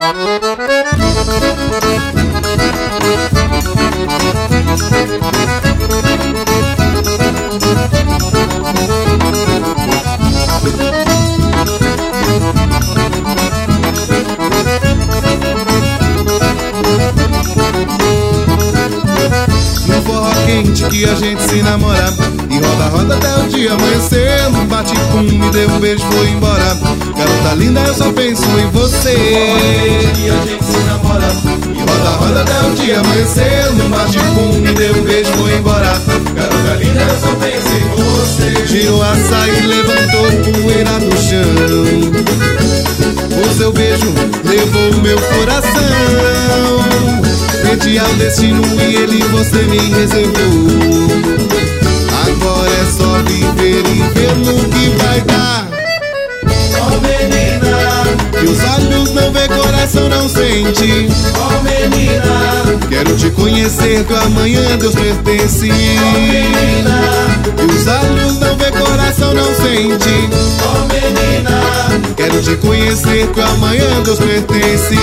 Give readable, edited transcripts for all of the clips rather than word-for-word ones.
No forró quente que a gente se namora e roda, roda até o dia amanhecer. Num bate-pum, me deu um beijo, foi embora. Garota linda, eu só penso em você. Que a gente se namora E roda, roda até o dia amanhecer. Num bate-pum, me deu um beijo, foi embora. garota linda, eu só penso em você. Girou a saia e levantou poeira do chão. O seu beijo levou o meu coração. Pedi ao destino e ele você me reservou. Agora é só viver e ver no que vai dar. Oh menina, Que os olhos não vê, coração não sente. oh menina, Quero te conhecer, que o amanhã Deus pertence. oh menina, Que os olhos não vê, coração não sente. oh menina. Quero te conhecer, que o amanhã Deus pertence.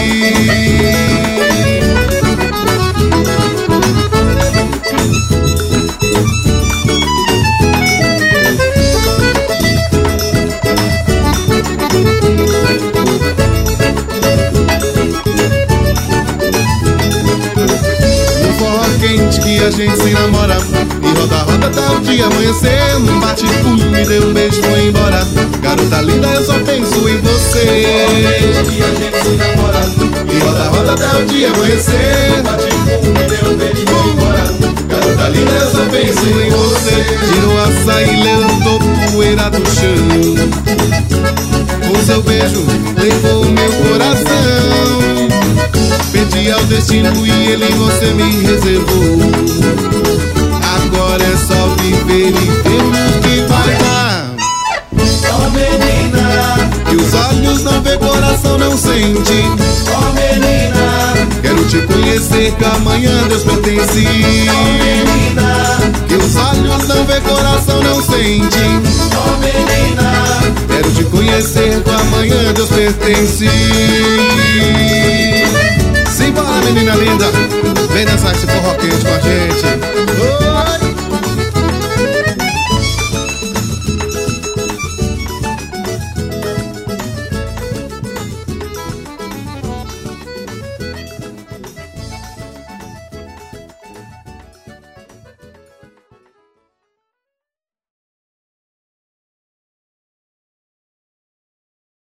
Quente que a gente se namora e roda, roda até o dia amanhecer. Num bate-pum, me deu um beijo, foi embora. Garota linda, eu só penso em você. Que a gente se namora E roda, roda até o dia amanhecer. bate-pum, me deu um beijo, foi embora. Garota linda, eu só penso em você. Tirou a saia e levantou poeira do chão. O seu beijo levou o meu coração. Pedi ao destino e ele você me reservou. Agora é só viver e ver no que vai dar. Oh menina, Que os olhos não vê, coração não sente. oh menina, Quero te conhecer, que amanhã Deus pertence. oh menina, Que os olhos não vê, coração não sente. oh menina. Quero te conhecer, que amanhã Deus pertence. Simbora, menina linda, vem dançar esse forró quente com a gente. Oh!